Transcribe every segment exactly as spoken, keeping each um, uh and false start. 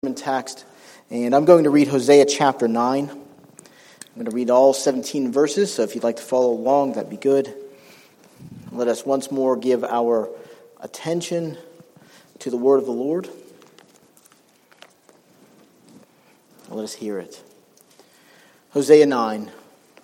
Text, and I'm going to read Hosea chapter nine. I'm going to read all seventeen verses, so if you'd like to follow along, that'd be good. Let us once more give our attention to the word of the Lord. Let us hear it. Hosea nine.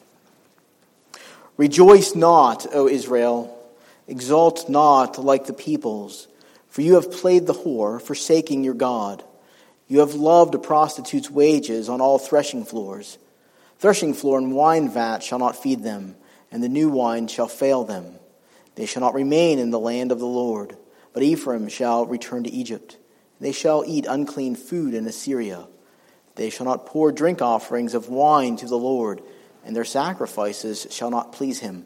Rejoice not, O Israel, exult not like the peoples, for you have played the whore, forsaking your God. You have loved a prostitute's wages on all threshing floors. Threshing floor and wine vat shall not feed them, and the new wine shall fail them. They shall not remain in the land of the Lord, but Ephraim shall return to Egypt. They shall eat unclean food in Assyria. They shall not pour drink offerings of wine to the Lord, and their sacrifices shall not please him.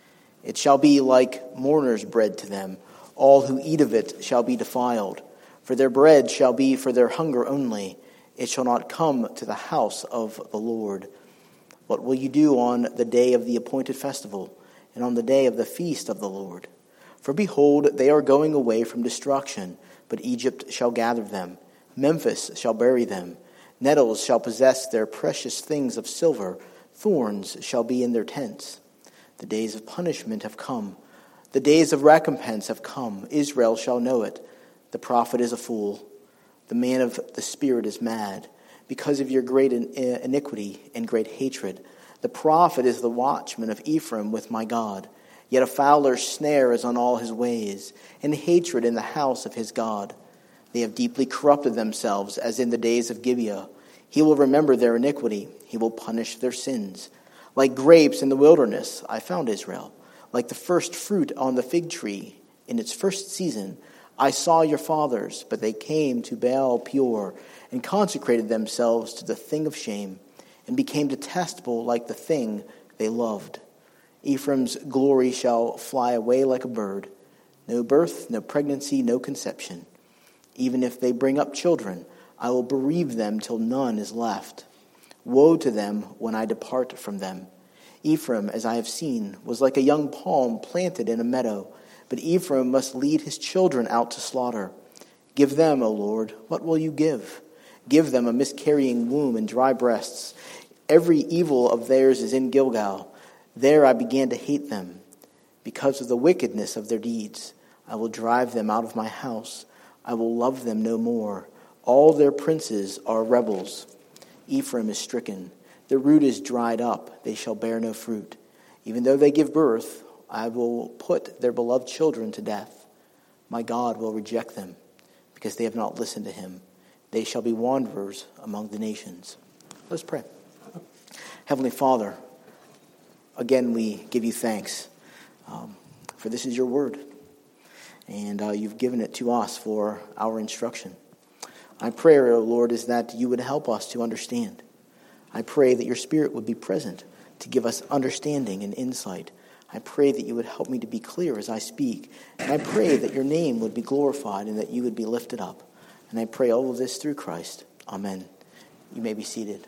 It shall be like mourner's bread to them. All who eat of it shall be defiled. For their bread shall be for their hunger only. It shall not come to the house of the Lord. What will you do on the day of the appointed festival, and on the day of the feast of the Lord? For behold, they are going away from destruction, but Egypt shall gather them. Memphis shall bury them. Nettles shall possess their precious things of silver. Thorns shall be in their tents. The days of punishment have come. The days of recompense have come. Israel shall know it. The prophet is a fool. The man of the spirit is mad. Because of your great iniquity and great hatred, the prophet is the watchman of Ephraim with my God. Yet a fowler's snare is on all his ways, and hatred in the house of his God. They have deeply corrupted themselves, as in the days of Gibeah. He will remember their iniquity. He will punish their sins. Like grapes in the wilderness, I found Israel. Like the first fruit on the fig tree in its first season, I saw your fathers, but they came to Baal Peor and consecrated themselves to the thing of shame and became detestable like the thing they loved. Ephraim's glory shall fly away like a bird. No birth, no pregnancy, no conception. Even if they bring up children, I will bereave them till none is left. Woe to them when I depart from them. Ephraim, as I have seen, was like a young palm planted in a meadow. But Ephraim must lead his children out to slaughter. Give them, O Lord, what will you give? Give them a miscarrying womb and dry breasts. Every evil of theirs is in Gilgal. There I began to hate them. Because of the wickedness of their deeds, I will drive them out of my house. I will love them no more. All their princes are rebels. Ephraim is stricken. Their root is dried up. They shall bear no fruit. Even though they give birth, I will put their beloved children to death. My God will reject them, because they have not listened to him. They shall be wanderers among the nations. Let's pray. Heavenly Father, again we give you thanks, um, for this is your word, and uh, you've given it to us for our instruction. My prayer, O Lord, is that you would help us to understand. I pray that your Spirit would be present to give us understanding and insight. I pray that you would help me to be clear as I speak. And I pray that your name would be glorified and that you would be lifted up. And I pray all of this through Christ. Amen. You may be seated.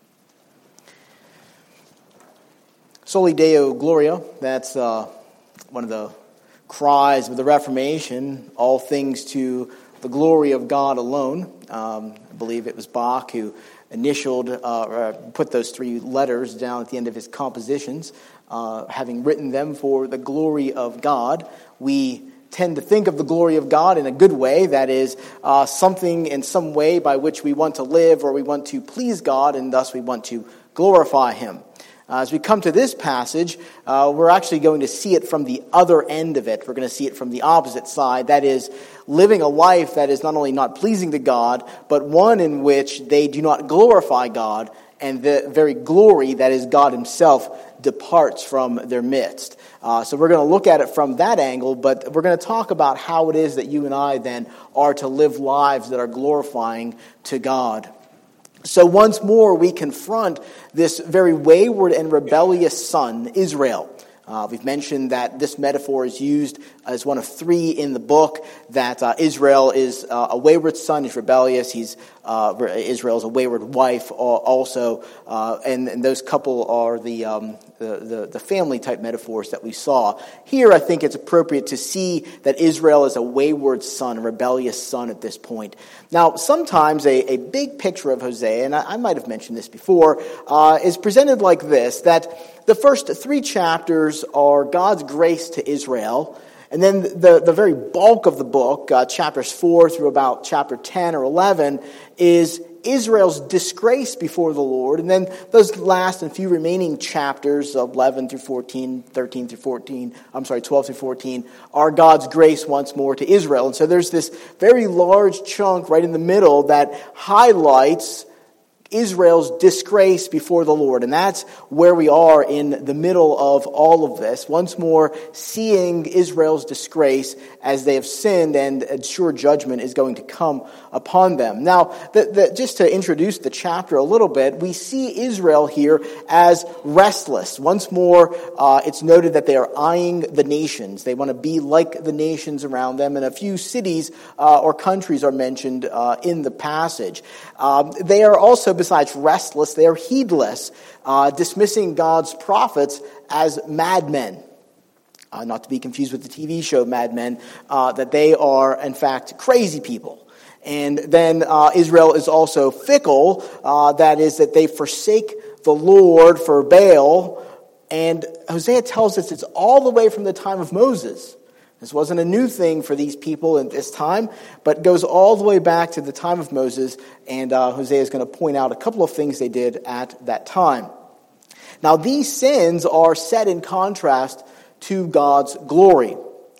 Soli Deo Gloria, that's uh, one of the cries of the Reformation, all things to the glory of God alone. Um, I believe it was Bach who initialed, uh, or put those three letters down at the end of his compositions. Uh, having written them for the glory of God, we tend to think of the glory of God in a good way, that is, uh, something in some way by which we want to live or we want to please God, and thus we want to glorify him. Uh, as we come to this passage, uh, we're actually going to see it from the other end of it. We're going to see it from the opposite side, that is, living a life that is not only not pleasing to God, but one in which they do not glorify God, and the very glory, that is God himself, departs from their midst. Uh, so we're going to look at it from that angle, but we're going to talk about how it is that you and I then are to live lives that are glorifying to God. So once more we confront this very wayward and rebellious son, Israel. Uh, we've mentioned that this metaphor is used as one of three in the book, that uh, Israel is uh, a wayward son, he's rebellious, he's uh, Israel is a wayward wife also, uh, and, and those couple are the, um, the, the, the family type metaphors that we saw. Here I think it's appropriate to see that Israel is a wayward son, a rebellious son at this point. Now sometimes a, a big picture of Hosea, and I, I might have mentioned this before, uh, is presented like this, that the first three chapters are God's grace to Israel, and then the, the very bulk of the book, uh, chapters four through about chapter ten or eleven, is Israel's disgrace before the Lord, and then those last and few remaining chapters, eleven through fourteen, thirteen through fourteen, I'm sorry, twelve through fourteen, are God's grace once more to Israel. And so there's this very large chunk right in the middle that highlights Israel's disgrace before the Lord. And that's where we are in the middle of all of this. Once more, seeing Israel's disgrace as they have sinned, and a sure judgment is going to come upon them. Now, the, the, just to introduce the chapter a little bit, we see Israel here as restless. Once more, uh, it's noted that they are eyeing the nations. They want to be like the nations around them. And a few cities uh, or countries are mentioned uh, in the passage. Um, they are also, besides restless, they are heedless, uh, dismissing God's prophets as madmen. Uh, not to be confused with the T V show Mad Men, uh, that they are, in fact, crazy people. And then uh, Israel is also fickle, uh, that is, that they forsake the Lord for Baal. And Hosea tells us it's all the way from the time of Moses. This wasn't a new thing for these people at this time, but goes all the way back to the time of Moses, and uh, Hosea is going to point out a couple of things they did at that time. Now, these sins are set in contrast to God's glory.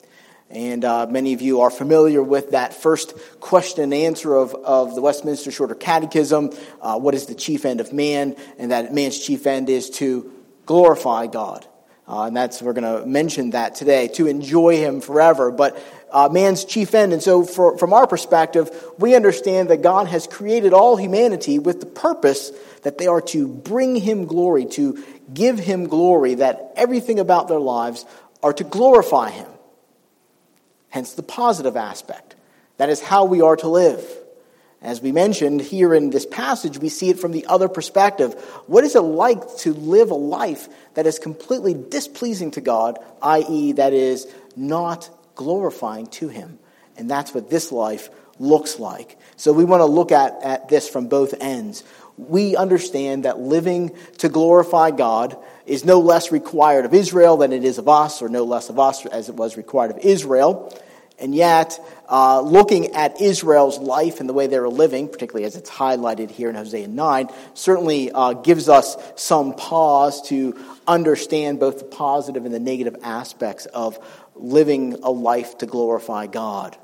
And uh, many of you are familiar with that first question and answer of, of the Westminster Shorter Catechism. Uh, what is the chief end of man? And that man's chief end is to glorify God. Uh, and that's, we're going to mention that today, to enjoy him forever. But uh, man's chief end. And so for, from our perspective, we understand that God has created all humanity with the purpose that they are to bring him glory, to give him glory, that everything about their lives are to glorify him. Hence the positive aspect. That is how we are to live. As we mentioned here in this passage, we see it from the other perspective. What is it like to live a life that is completely displeasing to God, that is, that is not glorifying to him? And that's what this life looks like. So we want to look at, at this from both ends. We understand that living to glorify God is no less required of Israel than it is of us, or no less of us as it was required of Israel. And yet, uh, looking at Israel's life and the way they were living, particularly as it's highlighted here in Hosea nine, certainly uh, gives us some pause to understand both the positive and the negative aspects of living a life to glorify God.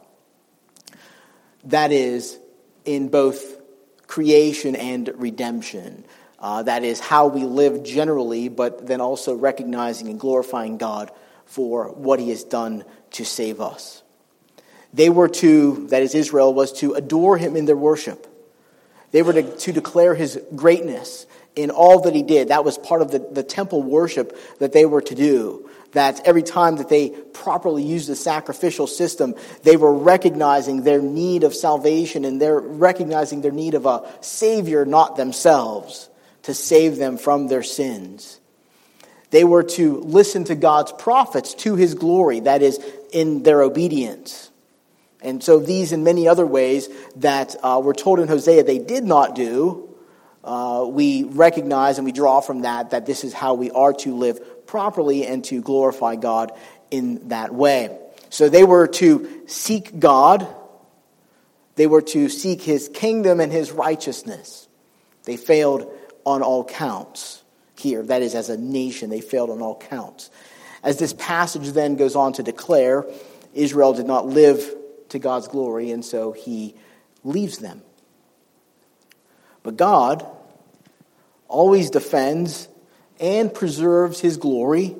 That is, in both creation and redemption. Uh, that is how we live generally, but then also recognizing and glorifying God for what he has done to save us. They were to, that is Israel, was to adore him in their worship. They were to, to declare his greatness in all that he did. That was part of the, the temple worship that they were to do. That every time that they properly used the sacrificial system, they were recognizing their need of salvation, and they're recognizing their need of a Savior, not themselves, to save them from their sins. They were to listen to God's prophets to his glory, that is, in their obedience. And so these and many other ways that uh, we're told in Hosea they did not do, uh, we recognize and we draw from that that this is how we are to live properly and to glorify God in that way. So they were to seek God. They were to seek his kingdom and his righteousness. They failed on all counts here. That is, as a nation, they failed on all counts. As this passage then goes on to declare, Israel did not live to God's glory, and so he leaves them. But God always defends and preserves his glory,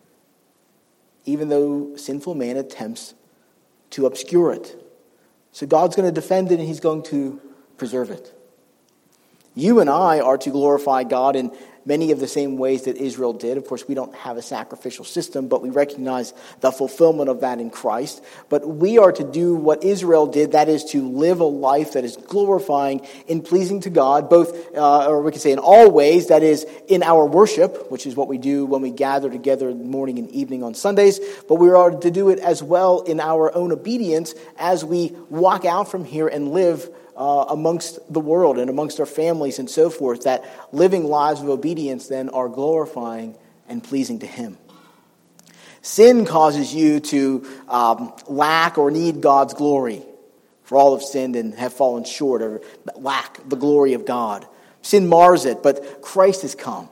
even though sinful man attempts to obscure it. So God's going to defend it, and he's going to preserve it. You and I are to glorify God in many of the same ways that Israel did. Of course, we don't have a sacrificial system, but we recognize the fulfillment of that in Christ. But we are to do what Israel did, that is to live a life that is glorifying and pleasing to God, both, uh, or we can say in all ways, that is in our worship, which is what we do when we gather together morning and evening on Sundays, but we are to do it as well in our own obedience as we walk out from here and live Uh, amongst the world and amongst our families and so forth, that living lives of obedience then are glorifying and pleasing to Him. Sin causes you to um, lack or need God's glory. For all have sinned and have fallen short or lack the glory of God. Sin mars it, but Christ has come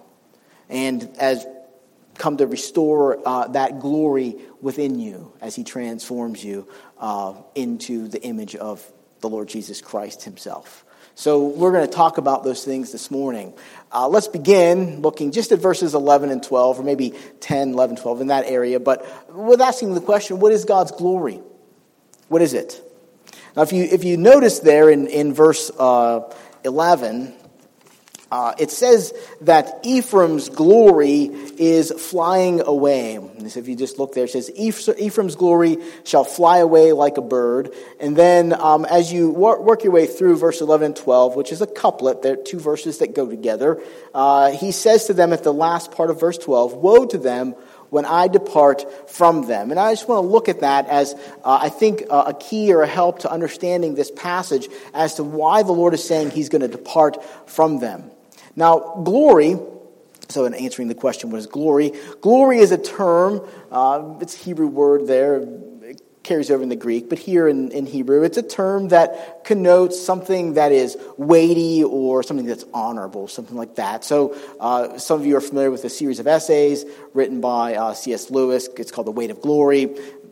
and has come to restore uh, that glory within you as He transforms you uh, into the image of the Lord Jesus Christ Himself. So we're going to talk about those things this morning. Uh, let's begin looking just at verses eleven and twelve, or maybe ten, eleven, twelve, in that area. But with asking the question, what is God's glory? What is it? Now, if you if you notice there in, in verse uh, eleven, Uh, it says that Ephraim's glory is flying away. And so if you just look there, it says, Ephraim's glory shall fly away like a bird. And then um, as you wor- work your way through verse eleven and twelve, which is a couplet, there are two verses that go together, uh, he says to them at the last part of verse twelve, woe to them when I depart from them. And I just want to look at that as, uh, I think, uh, a key or a help to understanding this passage as to why the Lord is saying He's going to depart from them. Now, glory, so in answering the question, what is glory? Glory is a term, uh, it's a Hebrew word there, it carries over in the Greek, but here in, in Hebrew, it's a term that connotes something that is weighty or something that's honorable, something like that. So uh, some of you are familiar with a series of essays written by uh, C S Lewis. It's called The Weight of Glory.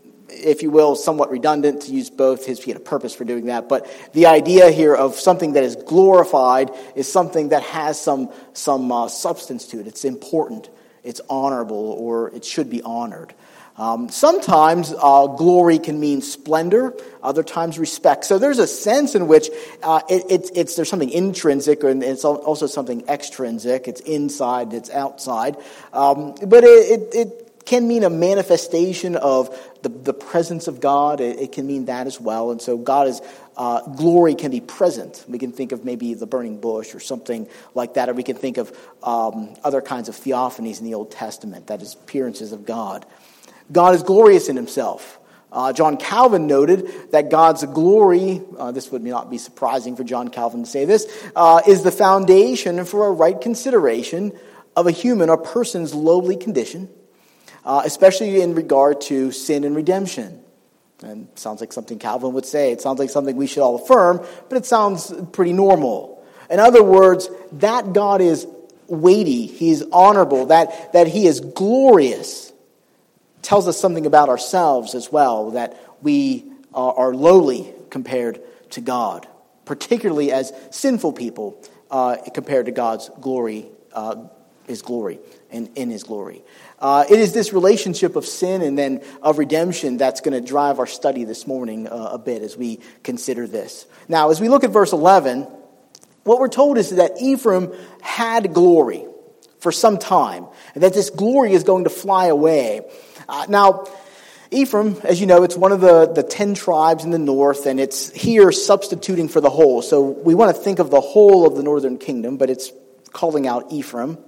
If you will, somewhat redundant to use both. His, he had a purpose for doing that. But the idea here of something that is glorified is something that has some, some uh, substance to it. It's important, it's honorable, or it should be honored. Um, sometimes uh, glory can mean splendor, other times respect. So there's a sense in which uh, it, it's, it's there's something intrinsic, and it's also something extrinsic. It's inside, it's outside. Um, but it, it, it can mean a manifestation of the, the presence of God. It, it can mean that as well. And so God is, uh, glory can be present. We can think of maybe the burning bush or something like that, or we can think of um, other kinds of theophanies in the Old Testament, that is, appearances of God. God is glorious in Himself. Uh, John Calvin noted that God's glory, uh, this would not be surprising for John Calvin to say this, uh, is the foundation for a right consideration of a human or person's lowly condition, Uh, especially in regard to sin and redemption. And it sounds like something Calvin would say. It sounds like something we should all affirm, but it sounds pretty normal. In other words, that God is weighty, He is honorable, that, that He is glorious, tells us something about ourselves as well, that we are, are lowly compared to God, particularly as sinful people uh, compared to God's glory, uh, His glory, and in His glory. Uh, it is this relationship of sin and then of redemption that's going to drive our study this morning uh, a bit as we consider this. Now, as we look at verse eleven, what we're told is that Ephraim had glory for some time, and that this glory is going to fly away. Uh, now, Ephraim, as you know, it's one of the, the ten tribes in the north, and it's here substituting for the whole. So we want to think of the whole of the northern kingdom, but it's calling out Ephraim.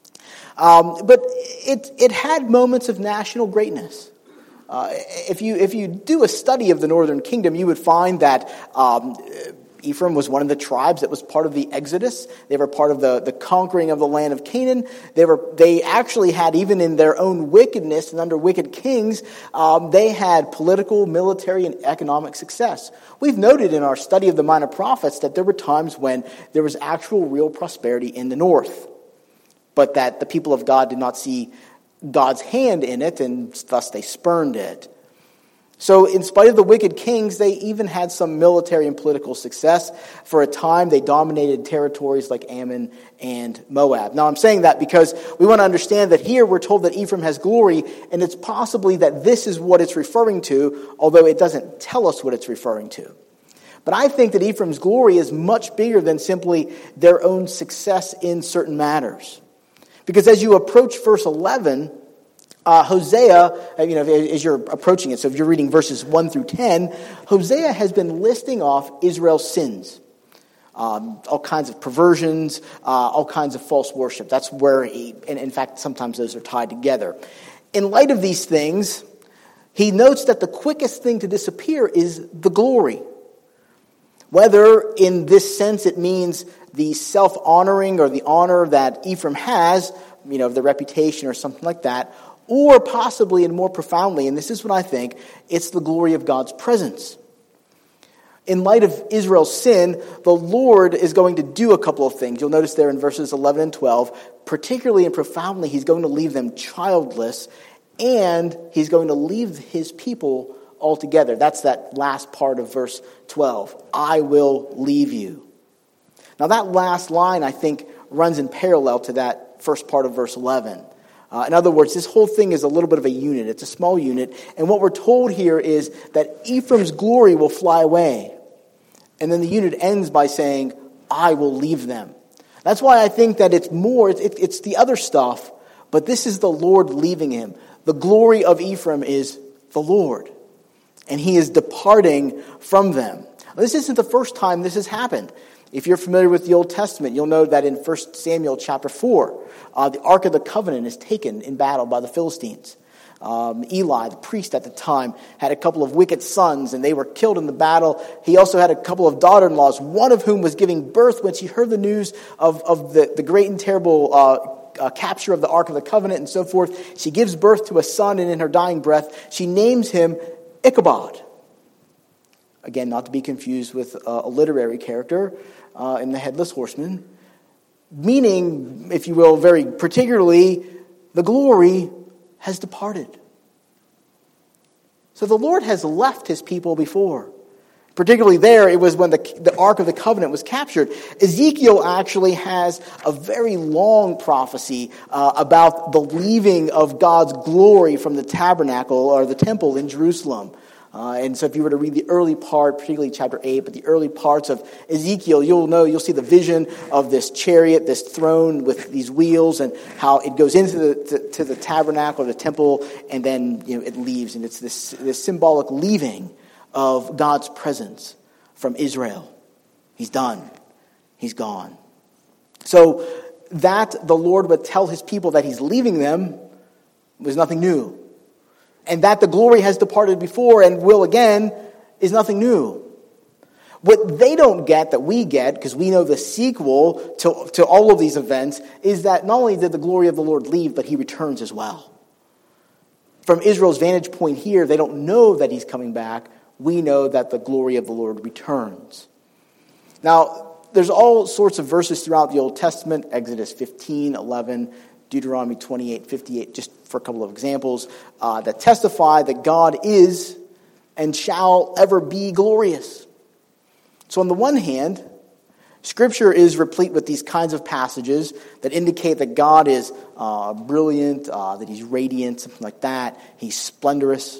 Um, but it it had moments of national greatness. Uh, if you if you do a study of the northern kingdom, you would find that um, Ephraim was one of the tribes that was part of the Exodus. They were part of the, the conquering of the land of Canaan. They were they actually had, even in their own wickedness and under wicked kings, um, they had political, military, and economic success. We've noted in our study of the Minor Prophets that there were times when there was actual real prosperity in the north, but that the people of God did not see God's hand in it, and thus they spurned it. So in spite of the wicked kings, they even had some military and political success. For a time, they dominated territories like Ammon and Moab. Now, I'm saying that because we want to understand that here we're told that Ephraim has glory, and it's possibly that this is what it's referring to, although it doesn't tell us what it's referring to. But I think that Ephraim's glory is much bigger than simply their own success in certain matters. Because as you approach verse eleven, uh, Hosea, you know, as you're approaching it, so if you're reading verses one through ten, Hosea has been listing off Israel's sins. Um, all kinds of perversions, uh, all kinds of false worship. That's where he, and in fact, sometimes those are tied together. In light of these things, he notes that the quickest thing to disappear is the glory. Whether in this sense it means the self-honoring or the honor that Ephraim has, you know, the reputation or something like that, or possibly and more profoundly, and this is what I think, it's the glory of God's presence. In light of Israel's sin, the Lord is going to do a couple of things. You'll notice there in verses eleven and twelve, particularly and profoundly, he's going to leave them childless, and he's going to leave his people altogether. That's that last part of verse twelve. I will leave you. Now that last line, I think, runs in parallel to that first part of verse eleven. Uh, in other words, this whole thing is a little bit of a unit. It's a small unit. And what we're told here is that Ephraim's glory will fly away. And then the unit ends by saying, I will leave them. That's why I think that it's more, it, it's the other stuff, but this is the Lord leaving him. The glory of Ephraim is the Lord. And he is departing from them. This isn't the first time this has happened. If you're familiar with the Old Testament, you'll know that in First Samuel chapter four, uh, the Ark of the Covenant is taken in battle by the Philistines. Um, Eli, the priest at the time, had a couple of wicked sons, and they were killed in the battle. He also had a couple of daughter-in-laws, one of whom was giving birth when she heard the news of, of the, the great and terrible uh, uh, capture of the Ark of the Covenant and so forth. She gives birth to a son, and in her dying breath, she names him Ichabod. Again, not to be confused with uh, a literary character uh, in The Headless Horseman. Meaning, if you will, very particularly, the glory has departed. So the Lord has left his people before. Particularly there, it was when the, the Ark of the Covenant was captured. Ezekiel actually has a very long prophecy uh, about the leaving of God's glory from the tabernacle or the temple in Jerusalem. Uh, and so if you were to read the early part, particularly chapter eight, but the early parts of Ezekiel, you'll know, you'll see the vision of this chariot, this throne with these wheels, and how it goes into the to, to the tabernacle or the temple, and then you know it leaves. And it's this, this symbolic leaving of God's presence from Israel. He's done. He's gone. So that the Lord would tell his people that he's leaving them was nothing new. And that the glory has departed before and will again is nothing new. What they don't get that we get, because we know the sequel to, to all of these events, is that not only did the glory of the Lord leave, but he returns as well. From Israel's vantage point here, they don't know that he's coming back. We know that the glory of the Lord returns. Now, there's all sorts of verses throughout the Old Testament, Exodus fifteen, eleven, Deuteronomy twenty-eight, fifty-eight, just for a couple of examples, uh, that testify that God is and shall ever be glorious. So on the one hand, Scripture is replete with these kinds of passages that indicate that God is uh, brilliant, uh, that he's radiant, something like that. He's splendorous,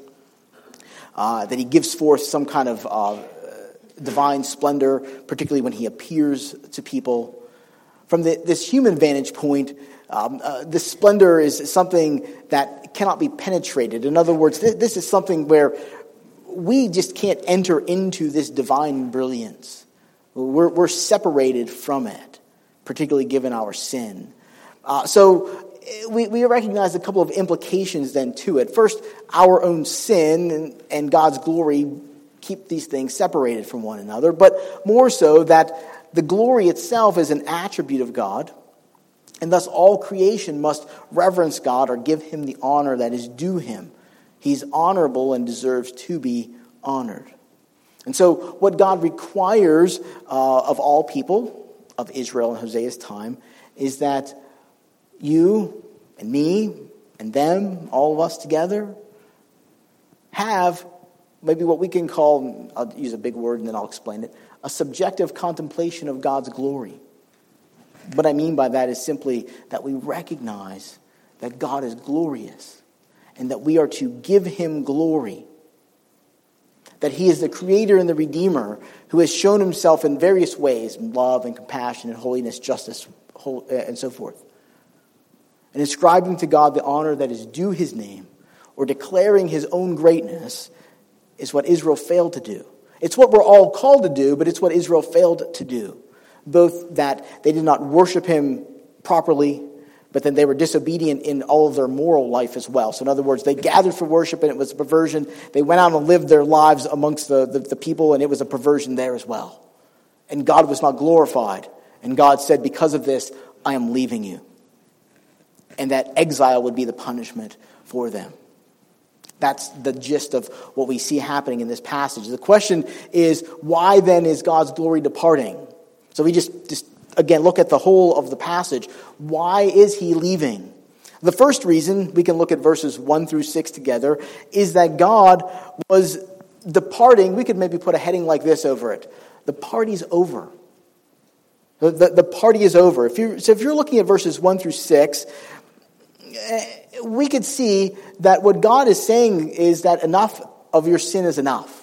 uh, that he gives forth some kind of uh, divine splendor, particularly when he appears to people. From the, this human vantage point, Um, uh, this splendor is something that cannot be penetrated. In other words, this, this is something where we just can't enter into this divine brilliance. We're, we're separated from it, particularly given our sin. Uh, so we, we recognize a couple of implications then to it. First, our own sin and, and God's glory keep these things separated from one another. But more so that the glory itself is an attribute of God. And thus all creation must reverence God or give him the honor that is due him. He's honorable and deserves to be honored. And so what God requires uh, of all people, of Israel in Hosea's time, is that you and me and them, all of us together, have maybe what we can call, I'll use a big word and then I'll explain it, a subjective contemplation of God's glory. What I mean by that is simply that we recognize that God is glorious and that we are to give him glory. that he is the creator and the redeemer who has shown himself in various ways, in love and compassion and holiness, justice, and so forth. And ascribing to God the honor that is due his name, or declaring his own greatness, is what Israel failed to do. It's what we're all called to do, but it's what Israel failed to do. Both that they did not worship him properly, but then they were disobedient in all of their moral life as well. So in other words, they gathered for worship and it was a perversion. They went out and lived their lives amongst the, the, the people and it was a perversion there as well. And God was not glorified. And God said, because of this, I am leaving you. And that exile would be the punishment for them. That's the gist of what we see happening in this passage. The question is, why then is God's glory departing? So we just, just again, look at the whole of the passage. Why is he leaving? The first reason, we can look at verses one through six together, is that God was departing. We could maybe put a heading like this over it. The party's over. The, the, the party is over. If you, so if you're looking at verses one through six, we could see that what God is saying is that enough of your sin is enough.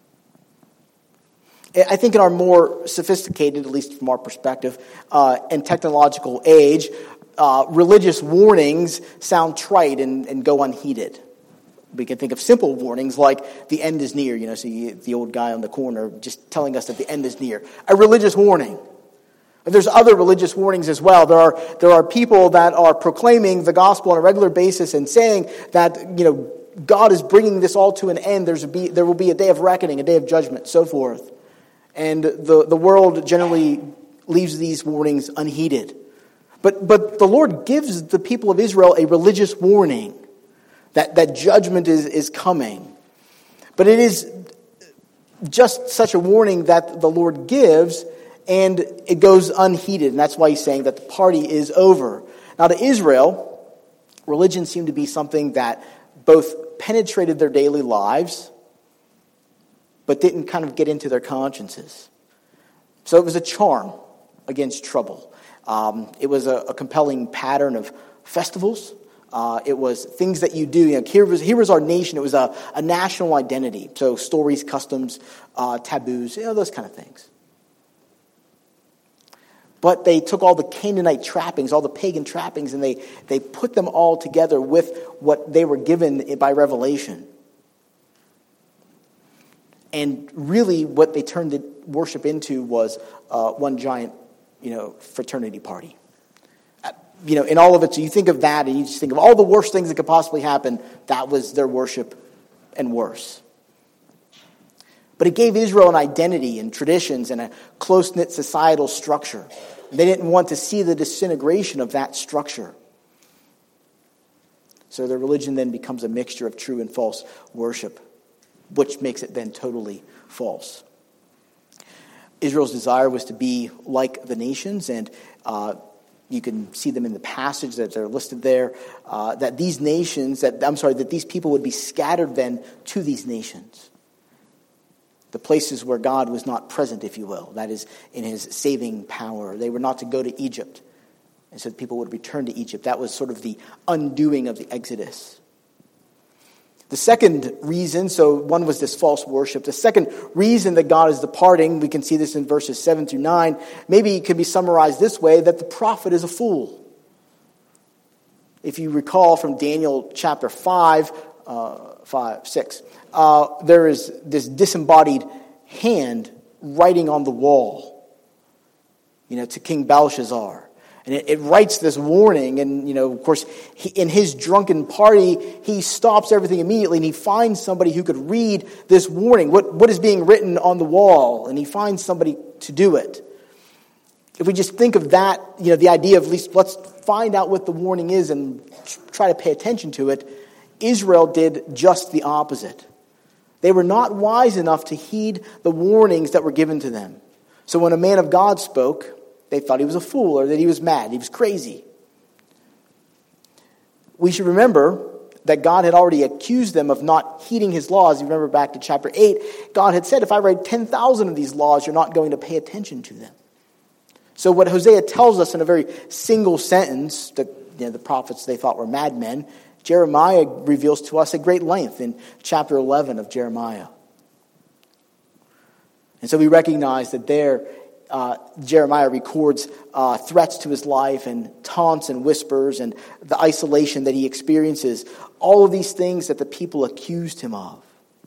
I think in our more sophisticated, at least from our perspective, uh, and technological age, uh, religious warnings sound trite and, and go unheeded. We can think of simple warnings like the end is near. You know, see the old guy on the corner just telling us that the end is near. A religious warning. There's other religious warnings as well. There are there are people that are proclaiming the gospel on a regular basis and saying that, you know, God is bringing this all to an end. There's a be, there will be a day of reckoning, a day of judgment, so forth. And the, the world generally leaves these warnings unheeded. But but the Lord gives the people of Israel a religious warning that, that judgment is, is coming. But it is just such a warning that the Lord gives, and it goes unheeded. And that's why he's saying that the party is over. Now to Israel, religion seemed to be something that both penetrated their daily lives, but didn't kind of get into their consciences. So it was a charm against trouble. Um, it was a, a compelling pattern of festivals. Uh, it was things that you do. You know, here was here was our nation. It was a, a national identity. So stories, customs, uh, taboos, you know, those kind of things. But they took all the Canaanite trappings, all the pagan trappings, and they, they put them all together with what they were given by revelation. And really what they turned the worship into was uh, one giant, you know, fraternity party. Uh, you know, in all of it, so you think of that and you just think of all the worst things that could possibly happen. That was their worship and worse. But it gave Israel an identity and traditions and a close-knit societal structure. They didn't want to see the disintegration of that structure. So their religion then becomes a mixture of true and false worship, which makes it then totally false. Israel's desire was to be like the nations, and uh, you can see them in the passage that they're listed there, uh, that these nations, that I'm sorry, that these people would be scattered then to these nations. The places where God was not present, if you will, that is in his saving power. They were not to go to Egypt, and so people would return to Egypt. That was sort of the undoing of the Exodus. The second reason, so one was this false worship. The second reason that God is departing, we can see this in verses seven through nine, maybe it could be summarized this way, that the prophet is a fool. If you recall from Daniel chapter five, uh, five, six, uh, there is this disembodied hand writing on the wall, you know, to King Belshazzar. And it, it writes this warning, and, you know, of course, he, in his drunken party, he stops everything immediately, and he finds somebody who could read this warning, what, what is being written on the wall, and he finds somebody to do it. If we just think of that, you know, the idea of at least let's find out what the warning is and try to pay attention to it, Israel did just the opposite. They were not wise enough to heed the warnings that were given to them. So when a man of God spoke, they thought he was a fool or that he was mad. He was crazy. We should remember that God had already accused them of not heeding his laws. You remember back to chapter eight, God had said, if I write ten thousand of these laws, you're not going to pay attention to them. So what Hosea tells us in a very single sentence, that, you know, the prophets they thought were madmen, Jeremiah reveals to us at great length in chapter eleven of Jeremiah. And so we recognize that there, uh, Jeremiah records uh, threats to his life and taunts and whispers and the isolation that he experiences. All of these things that the people accused him of.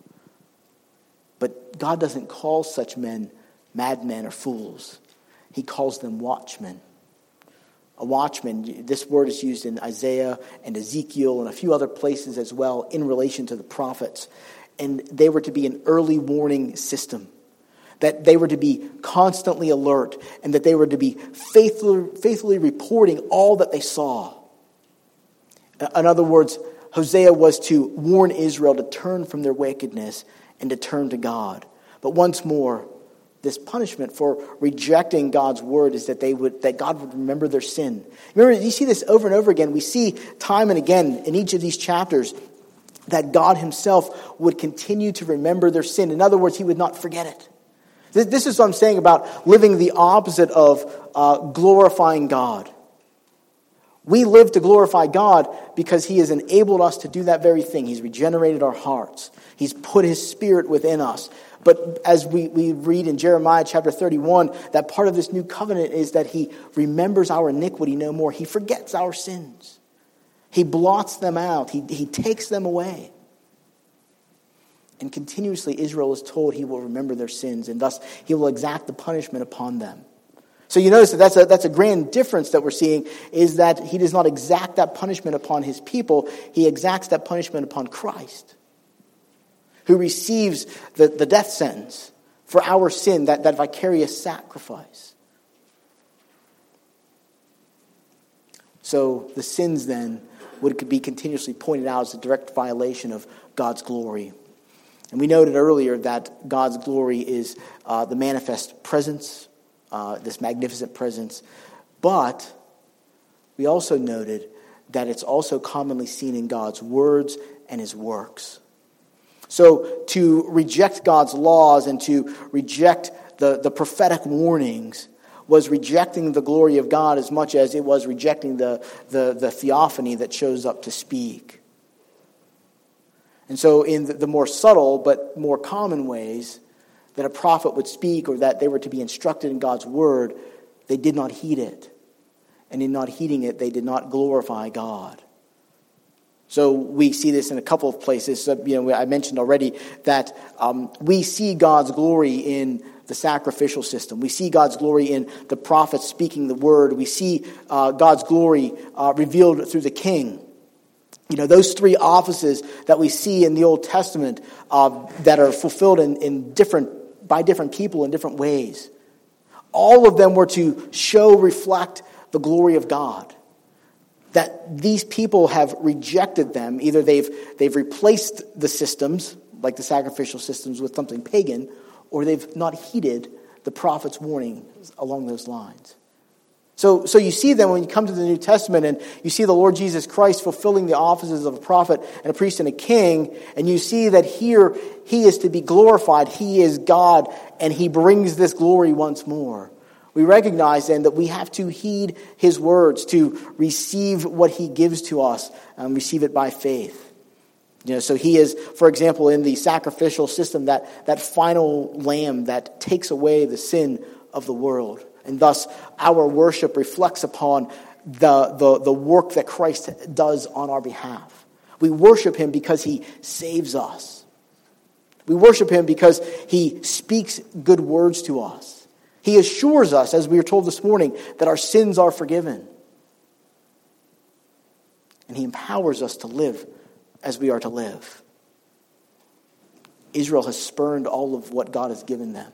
But God doesn't call such men madmen or fools. He calls them watchmen. A watchman, this word is used in Isaiah and Ezekiel and a few other places as well in relation to the prophets. And they were to be an early warning system. That they were to be constantly alert and that they were to be faithfully, faithfully reporting all that they saw. In other words, Hosea was to warn Israel to turn from their wickedness and to turn to God. But once more, this punishment for rejecting God's word is that they would that God would remember their sin. Remember, you see this over and over again. We see time and again in each of these chapters that God himself would continue to remember their sin. In other words, he would not forget it. This, this is what I'm saying about living the opposite of uh, glorifying God. We live to glorify God because he has enabled us to do that very thing. He's regenerated our hearts. He's put his spirit within us. But as we, we read in Jeremiah chapter thirty-one, that part of this new covenant is that he remembers our iniquity no more. He forgets our sins. He blots them out. He, he takes them away. And continuously Israel is told he will remember their sins, and thus he will exact the punishment upon them. So you notice that that's a, that's a grand difference that we're seeing, is that he does not exact that punishment upon his people. He exacts that punishment upon Christ, who receives the, the death sentence for our sin, that, that vicarious sacrifice. So the sins then would be continuously pointed out as a direct violation of God's glory. And we noted earlier that God's glory is uh, the manifest presence, uh, this magnificent presence. But we also noted that it's also commonly seen in God's words and his works. So to reject God's laws and to reject the, the prophetic warnings was rejecting the glory of God as much as it was rejecting the, the, the theophany that shows up to speak. And so in the, the more subtle but more common ways that a prophet would speak or that they were to be instructed in God's word, they did not heed it. And in not heeding it, they did not glorify God. So we see this in a couple of places. So, you know, I mentioned already that um, we see God's glory in the sacrificial system. We see God's glory in the prophets speaking the word. We see uh, God's glory uh, revealed through the king. You know, those three offices that we see in the Old Testament uh, that are fulfilled in, in different by different people in different ways. All of them were to show, reflect the glory of God. That these people have rejected them. Either they've they've replaced the systems, like the sacrificial systems, with something pagan, or they've not heeded the prophet's warning along those lines. So, so you see them when you come to the New Testament and you see the Lord Jesus Christ fulfilling the offices of a prophet and a priest and a king, and you see that here he is to be glorified. He is God, and he brings this glory once more. We recognize then that we have to heed his words to receive what he gives to us and receive it by faith. You know, so he is, for example, in the sacrificial system, that, that final lamb that takes away the sin of the world. And thus, our worship reflects upon the, the, the work that Christ does on our behalf. We worship him because he saves us. We worship him because he speaks good words to us. He assures us, as we were told this morning, that our sins are forgiven. And he empowers us to live as we are to live. Israel has spurned all of what God has given them.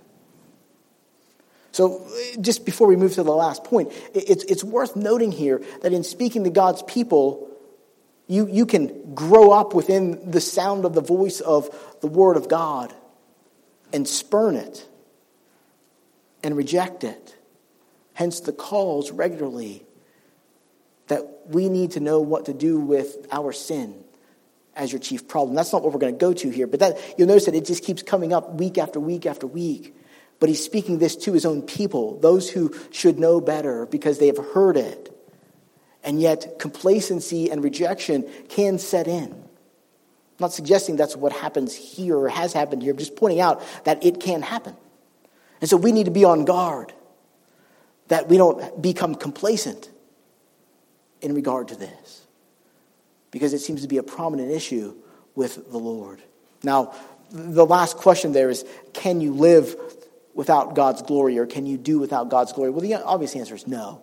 So just before we move to the last point, it's, it's worth noting here that in speaking to God's people, you, you can grow up within the sound of the voice of the Word of God and spurn it and reject it. Hence the calls regularly that we need to know what to do with our sin as your chief problem. That's not what we're going to go to here, but that you'll notice that it just keeps coming up week after week after week. But he's speaking this to his own people, those who should know better because they have heard it. And yet complacency and rejection can set in. I'm not suggesting that's what happens here or has happened here. I'm just pointing out that it can happen. And so we need to be on guard that we don't become complacent in regard to this, because it seems to be a prominent issue with the Lord. Now, the last question there is, can you live without God's glory, or can you do without God's glory? Well, the obvious answer is no.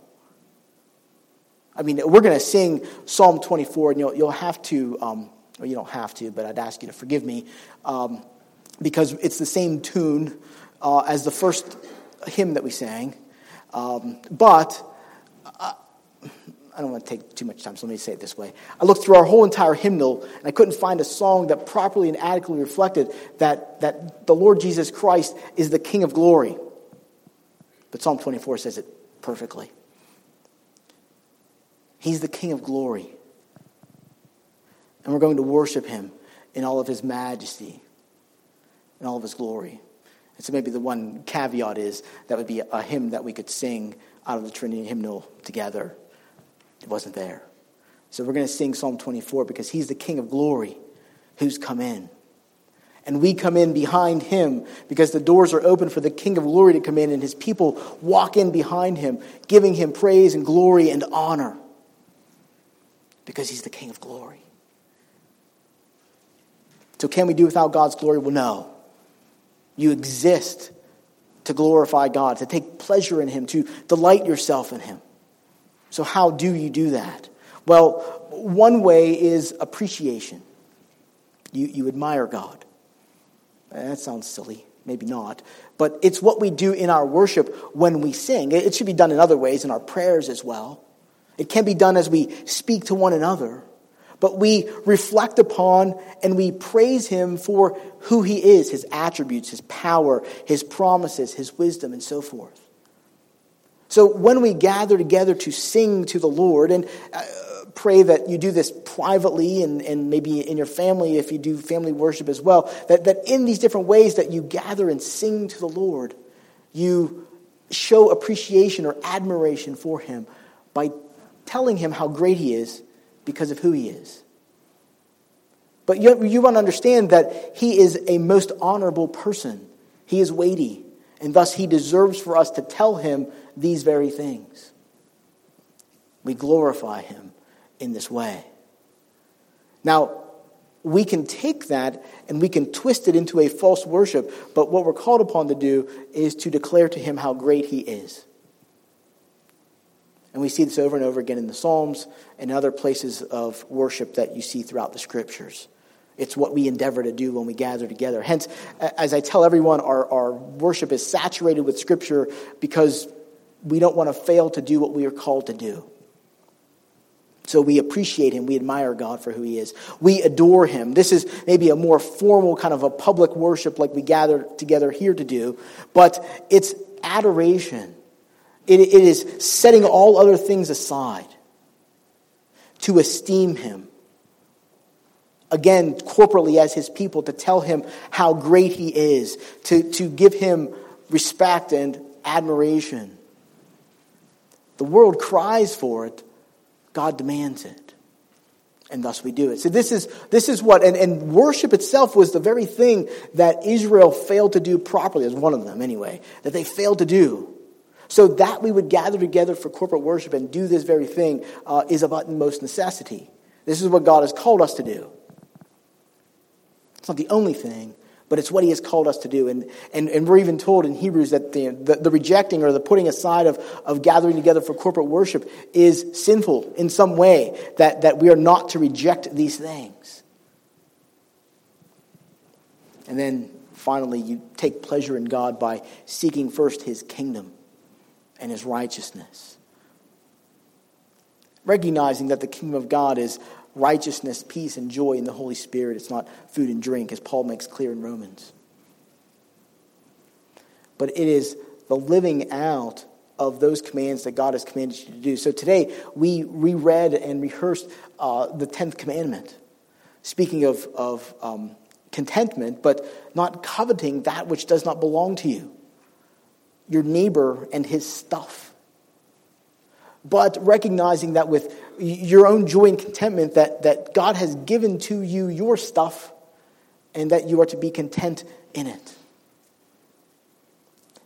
I mean, we're going to sing Psalm twenty-four, and you'll, you'll have to, um, or you don't have to, but I'd ask you to forgive me, um, because it's the same tune uh, as the first hymn that we sang. Um, but uh, I don't want to take too much time, so let me say it this way. I looked through our whole entire hymnal, and I couldn't find a song that properly and adequately reflected that, that the Lord Jesus Christ is the King of glory. But Psalm twenty-four says it perfectly. He's the King of glory. And we're going to worship him in all of his majesty, in all of his glory. And so maybe the one caveat is that would be a hymn that we could sing out of the Trinity hymnal together. It wasn't there. So we're going to sing Psalm twenty-four because he's the King of glory who's come in. And we come in behind him because the doors are open for the King of glory to come in, and his people walk in behind him, giving him praise and glory and honor because he's the King of glory. So can we do without God's glory? Well, no. You exist to glorify God, to take pleasure in him, to delight yourself in him. So how do you do that? Well, one way is appreciation. You, you admire God. That sounds silly. Maybe not. But it's what we do in our worship when we sing. It should be done in other ways, in our prayers as well. It can be done as we speak to one another. But we reflect upon and we praise him for who he is, his attributes, his power, his promises, his wisdom, and so forth. So when we gather together to sing to the Lord, and uh, pray that you do this privately and, and maybe in your family if you do family worship as well, that, that in these different ways that you gather and sing to the Lord, you show appreciation or admiration for him by telling him how great he is because of who he is. But you, you want to understand that he is a most honorable person. He is weighty, and thus he deserves for us to tell him these very things. We glorify him in this way. Now, we can take that and we can twist it into a false worship, but what we're called upon to do is to declare to him how great he is. And we see this over and over again in the Psalms and other places of worship that you see throughout the Scriptures. It's what we endeavor to do when we gather together. Hence, as I tell everyone, our, our worship is saturated with Scripture because we don't want to fail to do what we are called to do. So we appreciate him. We admire God for who he is. We adore him. This is maybe a more formal kind of a public worship like we gather together here to do, but it's adoration. It, it is setting all other things aside to esteem him. Again, corporately as his people, to tell him how great he is, to, to give him respect and admiration. The world cries for it. God demands it. And thus we do it. So this is this is what, and, and worship itself was the very thing that Israel failed to do properly, as one of them anyway, that they failed to do. So that we would gather together for corporate worship and do this very thing uh, is of utmost necessity. This is what God has called us to do. It's not the only thing, but it's what he has called us to do. And and, and we're even told in Hebrews that the, the, the rejecting or the putting aside of, of gathering together for corporate worship is sinful in some way, that, that we are not to reject these things. And then finally, you take pleasure in God by seeking first his kingdom and his righteousness. Recognizing that the kingdom of God is righteousness, peace, and joy in the Holy Spirit. It's not food and drink, as Paul makes clear in Romans. But it is the living out of those commands that God has commanded you to do. So today, we reread and rehearsed uh, the tenth commandment. Speaking of, of um, contentment, but not coveting that which does not belong to you. Your neighbor and his stuff. But recognizing that with your own joy and contentment that, that God has given to you your stuff and that you are to be content in it.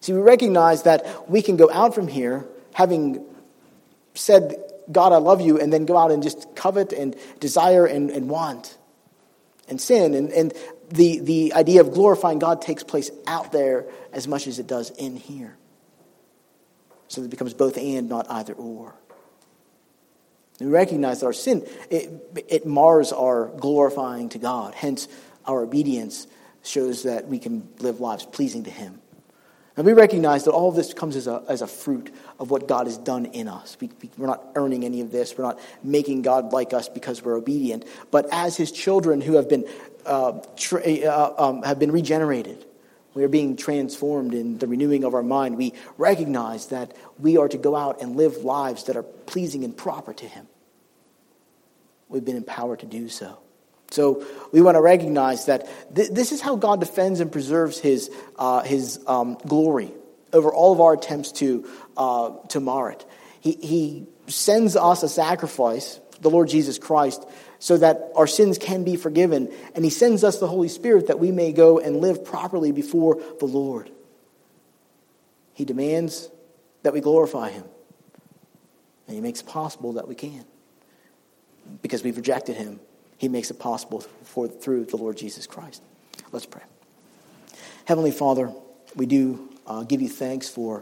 See, we recognize that we can go out from here having said, God, I love you, and then go out and just covet and desire and, and want and sin. And, and the, the idea of glorifying God takes place out there as much as it does in here. So it becomes both and, not either or. And we recognize that our sin, it, it mars our glorifying to God. Hence, our obedience shows that we can live lives pleasing to him. And we recognize that all of this comes as a, as a fruit of what God has done in us. We, we, we're not earning any of this. We're not making God like us because we're obedient. But as his children who have been uh, tra- uh, um, have been regenerated, we are being transformed in the renewing of our mind. We recognize that we are to go out and live lives that are pleasing and proper to him. We've been empowered to do so. So we want to recognize that th- this is how God defends and preserves his uh, his um, glory over all of our attempts to uh, to mar it. He, he sends us a sacrifice, the Lord Jesus Christ, so that our sins can be forgiven. And he sends us the Holy Spirit that we may go and live properly before the Lord. He demands that we glorify him. And he makes it possible that we can. Because we've rejected him, he makes it possible for through the Lord Jesus Christ. Let's pray. Heavenly Father, we do uh, give you thanks for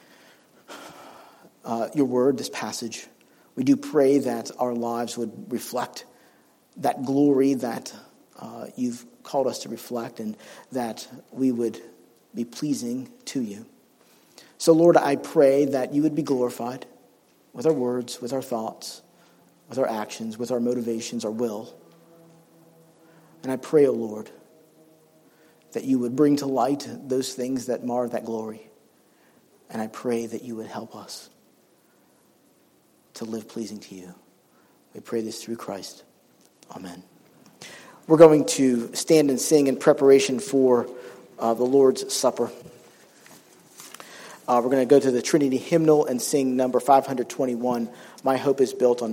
uh, your word, this passage. We do pray that our lives would reflect that glory that uh, you've called us to reflect, and that we would be pleasing to you. So, Lord, I pray that you would be glorified with our words, with our thoughts, with our actions, with our motivations, our will. And I pray, O Lord, that you would bring to light those things that mar that glory. And I pray that you would help us to live pleasing to you. We pray this through Christ. Amen. We're going to stand and sing in preparation for uh, the Lord's Supper. Uh, we're going to go to the Trinity hymnal and sing number five hundred twenty-one, My Hope is Built on